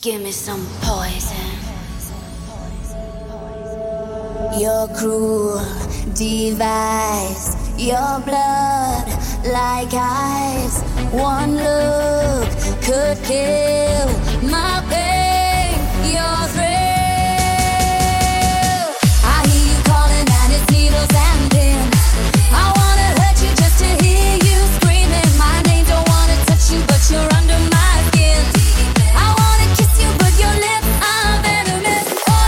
Give me some poison. Your cruel device, your blood like ice. One look could kill my pain, your thrill. I hear you calling and it's needles and pins. I wanna hurt you just to hear you screaming my name. Don't wanna touch you but you're under my skin. I wanna kiss you but your lips are venomous.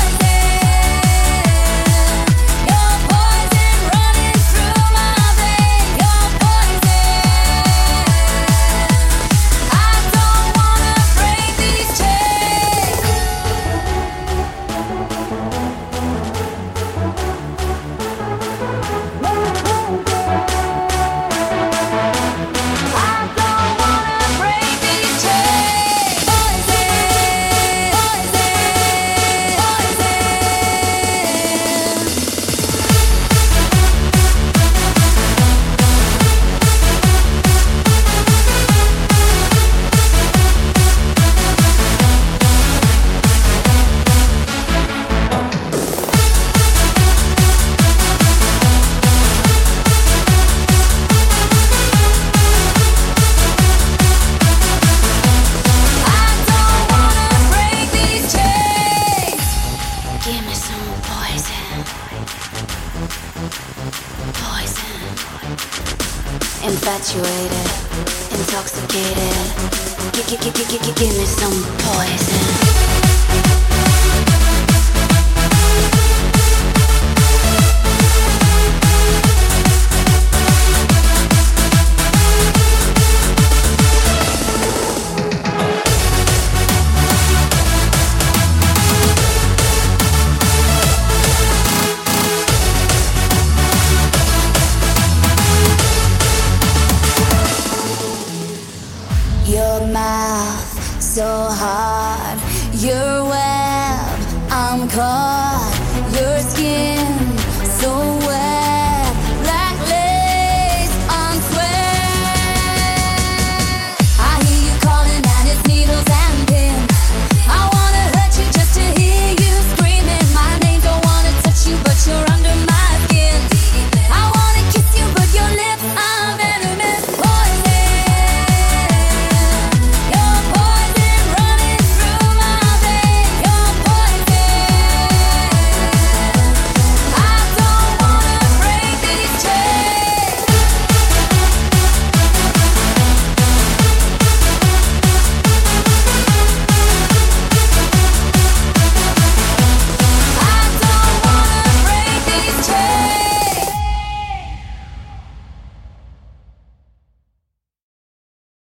Infatuated, intoxicated. Give me some poison. Your mouth so hard, your web, I'm caught.